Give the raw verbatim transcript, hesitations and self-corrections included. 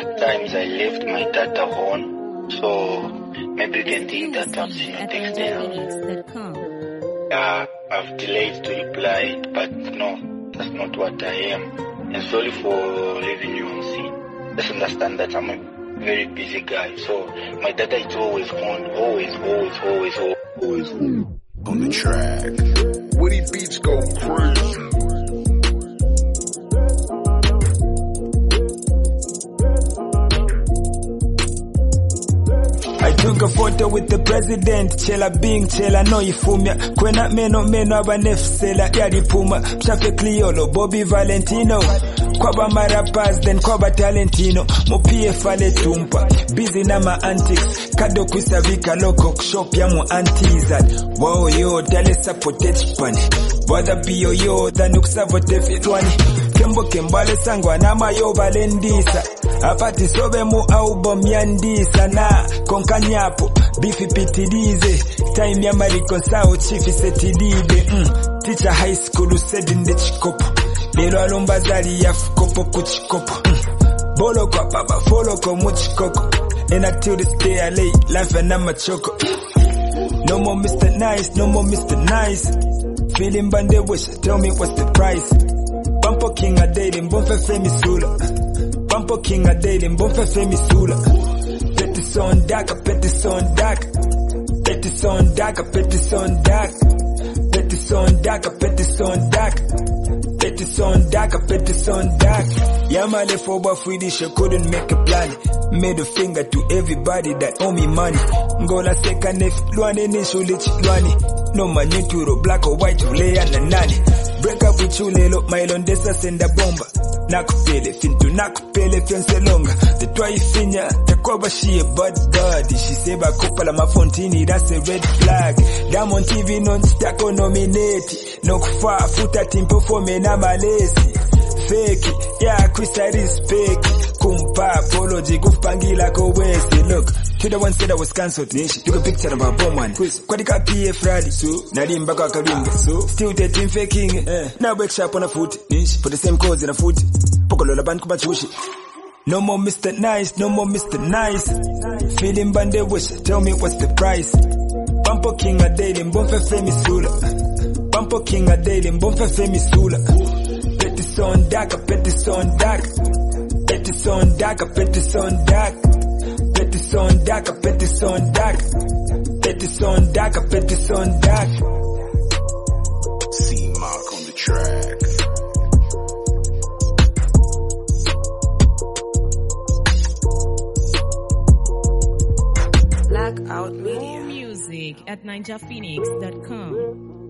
at times I left my data on, so maybe you can think that I'm not external. Uh, I've delayed to reply, but no, that's not what I am. And sorry for leaving you on scene. Just understand that I'm a very busy guy, so my data is always on, always, always, always, always on. On the track, Woody Beats go crazy. I took a photo with the president, chela bing chela no ifumya kwena meno meno abanefsela yalipuma mshafe Cliolo Bobby Valentino kwaba marapas then kwaba talentino mupie fale tumpa busy na ma antics kado kusavika loco shop ya mu antiza wow yo dale support pani wada bio yo than kusavote fitwani kembo kembale sangwa na mayo balendisa apati sobe mu album yandisa na konkanyapo bifi pitilize time ya mariko sao chifi setilibe mm. Teacher high school said in the chikopo lelo alomba zali ya fukopo kuchikopo mm. Bolo kwa baba follow kwa muchikoko and until this day I lay laughing at my choco. No more Mister Nice, no more Mister Nice. Feeling bande wish, tell me what's the price. Bumpo king a daily, bumpe femi sula. Bumpo king a daily, bumpe femi sula. Petit son dark, petit son dark. Petit son dark, petit son dark. Petit son dark, petit son dark. Petit son dark, petit son dark. Yamale for Swedish, I couldn't make a plan. Made a finger to everybody that owe me money. Ngola seka nef luane nishuli chilwani. No man YouTube, black or white, lay and a nanny. Break up with you lelo, Mylon desa senda bomba. Nakupele, fintu nakupele, fiance longa. The twi finya, the cover she a bad body. She say ba couple ma fontini, that's a red flag. Damn on T V non-stack nominate. No kufa, futa timpo for me na malesi. Fake, yeah, Chris I respect. Kumpa apology, kufpangila ko wesi. Look, to the one said I was cancelled. You can picture about bomb one. Kwadika P F Friday, so Nadim Baka Karimba, so still dating faking. Eh. Now wake sharp on a foot, for the same cause in a foot. Pokolola ban kubachushi. No more Mister Nice, no more Mister Nice. Feeling bande wish, tell me what's the price. Bumpo king a daily, bumpe femi sula. Bumpo king a daily, bumpe femi sula. Petit son dark, petit son dark. Petit son dark, petit son dark. Petit son dark, petit son dark. Petit son dark, petit son dark. C-Mark on the track. Blackout Media. Music at ninja phoenix dot com.